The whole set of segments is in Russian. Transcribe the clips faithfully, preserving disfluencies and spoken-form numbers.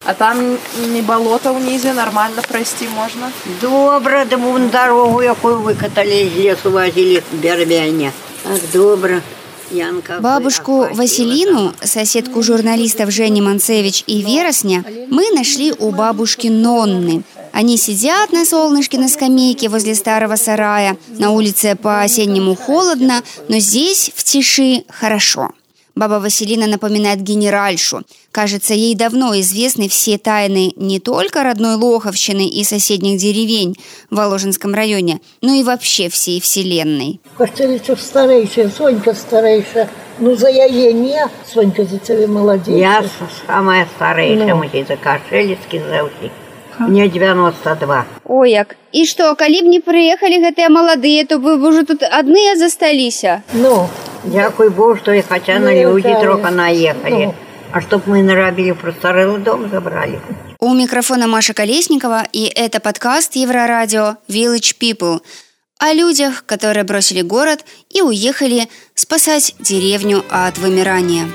А там не болото унізе, нормально пройти можно? Добре, да вон дорогу, якую выкатали из лесу, возили бербяне. Так, добре. Бабушку Василину, соседку журналистов Жени Манцевич и Вересня, мы нашли у бабушки Нонны. Они сидят на солнышке на скамейке возле старого сарая. На улице по-осеннему холодно, но здесь в тиши хорошо. Баба Василина напоминает генеральшу. Кажется, ей давно известны все тайны не только родной Лоховщины и соседних деревень в Воложенском районе, но и вообще всей вселенной. Костеличев старейшая, Сонька старейшая. Ну, за яе не, Сонька за тебя молодец. Я самая старейшая, ну. Мы за Кошелецкий зовут. Мне девяносто два. Ой, як. И что, коли б не приехали гэтыя молодые, то вы бы уже тут одни засталися? Ну. Дякую Богу, что и хотя на люди трохи наехали. Ну. А чтоб мы наробили, просто старый дом забрали. У микрофона Маша Колесникова, и это подкаст Еврорадио Village People о людях, которые бросили город и уехали спасать деревню от вымирания.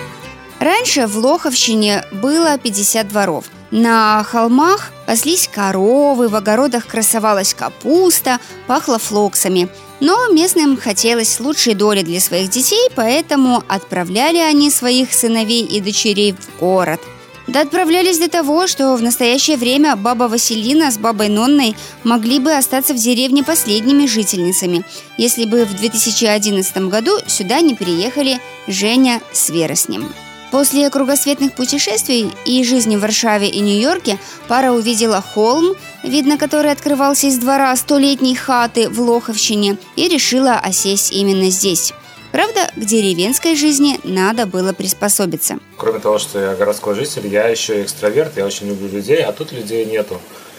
Раньше в Лоховщине было пятьдесят дворов. На холмах паслись коровы, в огородах красовалась капуста, пахло флоксами. Но местным хотелось лучшей доли для своих детей, поэтому отправляли они своих сыновей и дочерей в город. Да отправлялись для того, что в настоящее время баба Василина с бабой Нонной могли бы остаться в деревне последними жительницами, если бы в две тысячи одиннадцатом году сюда не приехали Женя с Вереснем. После кругосветных путешествий и жизни в Варшаве и Нью-Йорке пара увидела холм, видно который открывался из двора столетней хаты в Лоховщине, и решила осесть именно здесь. Правда, к деревенской жизни надо было приспособиться. Кроме того, что я городской житель, я еще и экстраверт, я очень люблю людей, а тут людей нету.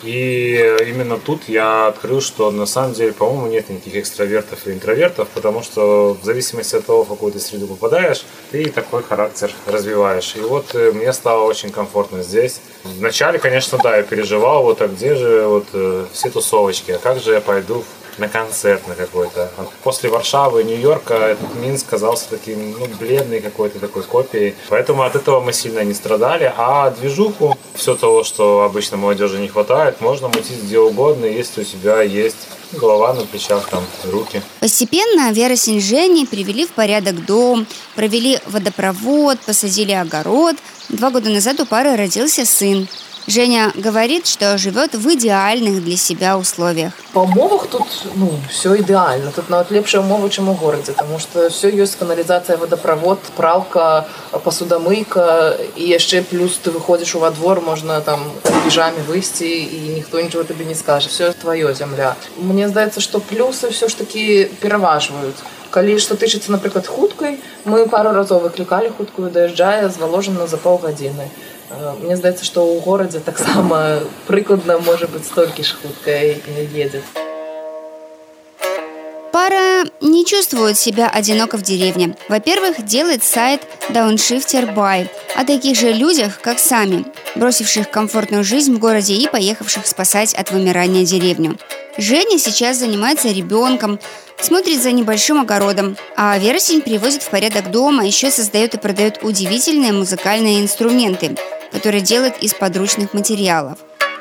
И именно тут я открыл, что на самом деле, по-моему, нет никаких экстравертов и интровертов, потому что в зависимости от того, в какую ты среду попадаешь, ты такой характер развиваешь. И вот мне стало очень комфортно здесь. Вначале, конечно, да, я переживал, вот а где же вот все тусовочки, а как же я пойду на концерт на какой-то. После Варшавы и Нью-Йорка этот Минск казался таким, ну, бледной какой-то такой копией. Поэтому от этого мы сильно не страдали. А движуху, все того, что обычно молодежи не хватает, можно мутить где угодно, если у тебя есть голова на плечах, там, руки. Постепенно Вересень с Женей привели в порядок дом, провели водопровод, посадили огород. Два года назад у пары родился сын. Женя говорит, что живет в идеальных для себя условиях. По умовах тут ну, все идеально. Тут навіть лепшие умовы, чем у городе, потому что все есть: канализация, водопровод, пралка, посудомойка, и еще плюс ты выходишь во двор, можно там в пижаме выйти, и никто ничего тебе не скажет. Все твоя земля. Мне здається, что плюсы все ж таки переваживают. Коли что тычыцца, например, хуткой, мы пару разов выкликали хуткую, доезжая з Воложина за полгодины. Мне здаецца, что у городе так само прикладно может быть столько ж хуткой едет. Пара не чувствует себя одиноко в деревне. Во-первых, делает сайт Дауншифтер Бай о таких же людях, как сами, бросивших комфортную жизнь в городе и поехавших спасать от вымирания деревню. Женя сейчас занимается ребенком, смотрит за небольшим огородом, а Вересень приводит в порядок дом, а еще создает и продает удивительные музыкальные инструменты, которые делает из подручных материалов.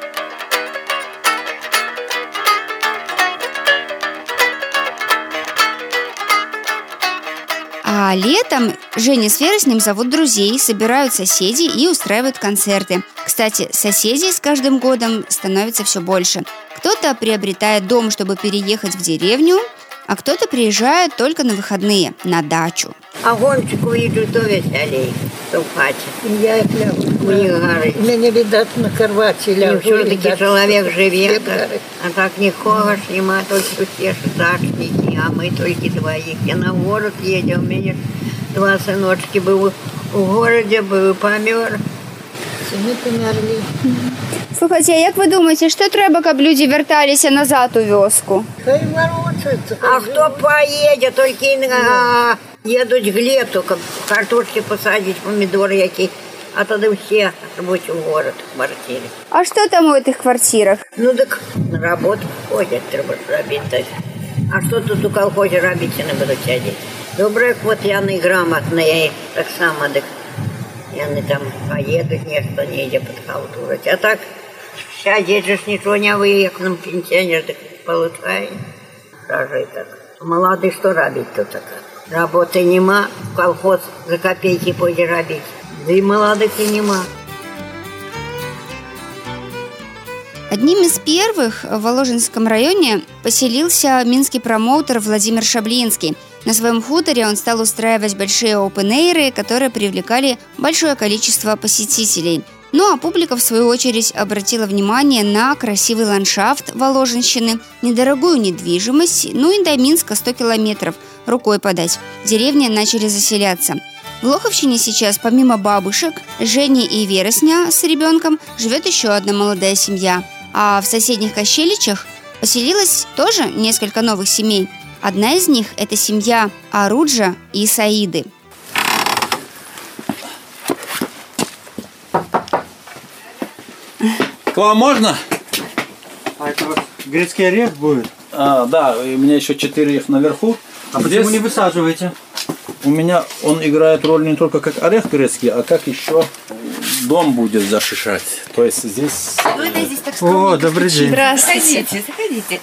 А летом Женя с Вереснем зовут друзей, собирают соседей и устраивают концерты. Кстати, соседей с каждым годом становится все больше. Кто-то приобретает дом, чтобы переехать в деревню, а кто-то приезжает только на выходные, на дачу. А гонщику идут, то веселей, то в хате. Я их лягу. У них горы. Меня, видать, на кровати лягу. Все-таки человек живет, а так никого ж нема, только те дачники, а мы только двоих. Я на город едем, у меня два сыночки был в городе, был помер. Сыны померли. Слухайте, а як ви думаєте, що треба, щоб люди верталися назад у вёску? Хай ворочаются. А кто поедет, только а, едут к лету, картошки посадить, помидоры які, а тогда все будут в город, в квартире. А що там у этих квартирах? Ну так на работу ходять, треба робити. А що тут у колхозі робити не будуть сидіти? Добре, вот я не грамотна, так само, так Яны там поедут, нечто недзе подхалтурать. А так, сядзець ж ничего не вы, як нам пенсионер, так получаем. Прожиток. Молодый что робить-то так? Работы нема, в колхоз за копейки пойдешь робить. Да и молодых и нема. Одним из первых в Воложенском районе поселился минский промоутер Владимир Шаблинский. На своем хуторе он стал устраивать большие опен-эйры, которые привлекали большое количество посетителей. Ну а публика, в свою очередь, обратила внимание на красивый ландшафт Воложенщины, недорогую недвижимость, ну и до Минска сто километров, рукой подать. Деревни начали заселяться. В Лоховщине сейчас, помимо бабушек, Жени и Вересня с ребенком, живет еще одна молодая семья. А в соседних Кощеличах поселилось тоже несколько новых семей. Одна из них – это семья Аруджа и Саиды. К вам можно? А это вот грецкий орех будет? А, да, у меня еще четыре их наверху. А Здесь почему не высаживаете? У меня он играет роль не только как орех грецкий, а как еще дом будет защищать. То есть здесь... Ну, это здесь так О, добрый день. Здравствуйте. Заходите.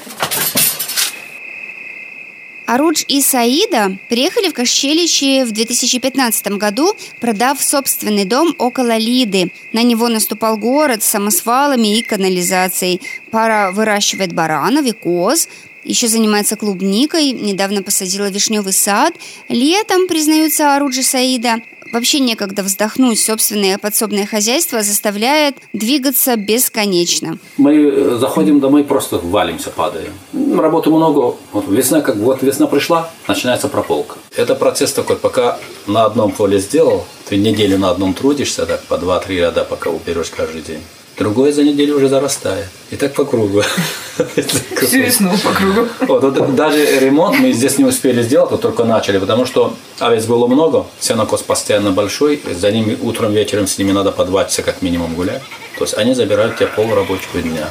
Арудж и Саида приехали в Кощеличи в две тысячи пятнадцатом году, продав собственный дом около Лиды. На него наступал город с самосвалами и канализацией. Пара выращивает баранов и коз, еще занимается клубникой, недавно посадила вишневый сад. Летом, признаются Арудж и Саида, вообще некогда вздохнуть. Собственное подсобное хозяйство заставляет двигаться бесконечно. Мы заходим домой, просто валимся, падаем. Работы много. Вот весна, как вот весна пришла, начинается прополка. Это процесс такой, пока на одном поле сделал, ты неделю на одном трудишься, так по два-три ряда, пока уберешь каждый день. Другое за неделю уже зарастает. И так по кругу. Всю весну по кругу. Вот, вот даже ремонт мы здесь не успели сделать, вот только начали, потому что овец было много, сенокос постоянно большой, за ними утром, вечером с ними надо по два часа как минимум гулять. То есть они забирают тебе пол рабочего дня.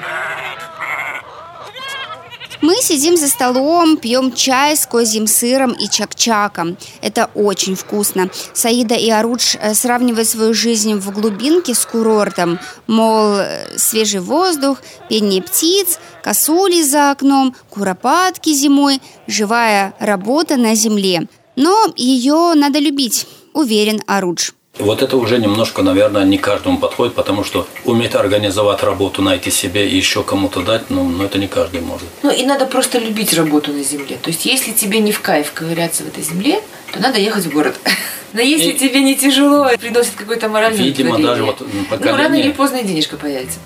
Мы сидим за столом, пьем чай с козьим сыром и чак-чаком. Это очень вкусно. Саида и Арудж сравнивают свою жизнь в глубинке с курортом. Мол, свежий воздух, пение птиц, косули за окном, куропатки зимой, живая работа на земле. Но ее надо любить, уверен Арудж. Вот это уже немножко, наверное, не каждому подходит, потому что уметь организовать работу, найти себе и еще кому-то дать, ну, ну это не каждый может. Ну и надо просто любить работу на земле. То есть если тебе не в кайф ковыряться в этой земле, то надо ехать в город. Но если и тебе не тяжело, приносит какой-то моральный видимо, даже вот поколение... Ну, рано или поздно и денежка появится.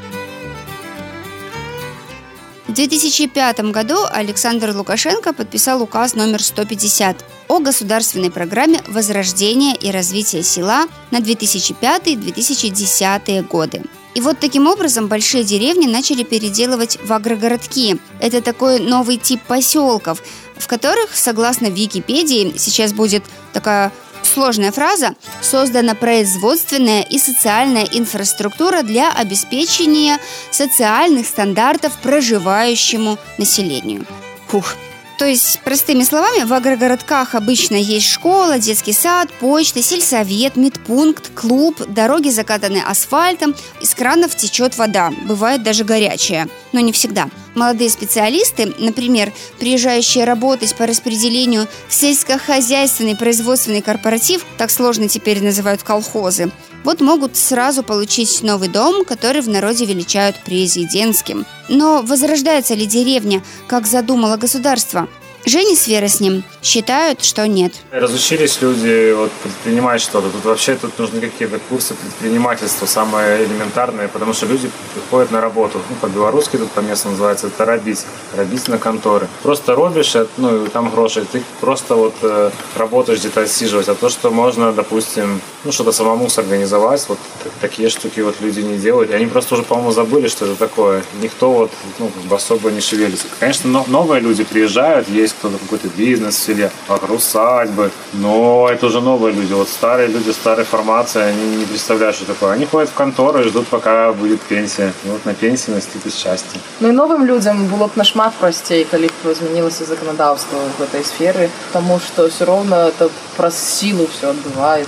В две тысячи пятом году Александр Лукашенко подписал указ номер сто пятьдесят о государственной программе возрождения и развития села на две тысячи пятый — две тысячи десятые годы. И вот таким образом большие деревни начали переделывать в агрогородки. Это такой новый тип поселков, в которых, согласно Википедии, сейчас будет такая сложная фраза, создана производственная и социальная инфраструктура для обеспечения социальных стандартов проживающему населению. Фух. То есть, простыми словами, в агрогородках обычно есть школа, детский сад, почта, сельсовет, медпункт, клуб, дороги закатаны асфальтом, из кранов течет вода, бывает даже горячая, но не всегда. Молодые специалисты, например, приезжающие работать по распределению в сельскохозяйственный производственный корпоратив, так сложно теперь называют колхозы, вот могут сразу получить новый дом, который в народе величают президентским. Но возрождается ли деревня, как задумало государство? Женя с Вереснем считают, что нет. Разучились люди вот, предпринимать что-то. Тут вообще тут нужны какие-то курсы предпринимательства, самые элементарные, потому что люди приходят на работу. Ну, по-белорусски тут по месту называется это робить. Робить на конторы. Просто робишь, ну, и там гроши. Ты просто вот э, работаешь где-то отсиживать. А то, что можно, допустим, ну, что-то самому сорганизовать, вот такие штуки вот люди не делают. И они просто уже, по-моему, забыли, что это такое. Никто вот, ну, особо не шевелится. Конечно, но, новые люди приезжают, есть кто-то какой-то бизнес в селе, усадьбы, но это уже новые люди. Вот старые люди, старой формации, они не представляют, что такое. Они ходят в контору и ждут, пока будет пенсия. И вот на пенсии наступит счастье. Ну і новим людям було б нашмат простей, коли б змінилося законодавство в этой сфере, потому что все равно это про силу все отбывается.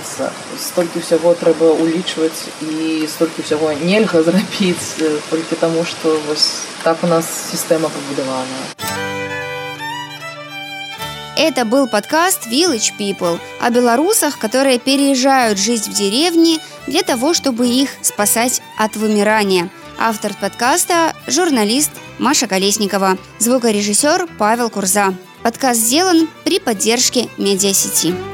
столькі ўсяго трэба ўлічваць і столькі ўсяго нельга зрабіць толькі таму, што вось так у нас сістэма пабудаваная. Это был подкаст Village People о белорусах, которые переезжают жить в деревни для того, чтобы их спасать от вымирания. Автор подкаста – журналист Маша Колесникова, звукорежиссер Павел Курза. Подкаст сделан при поддержке медиасети.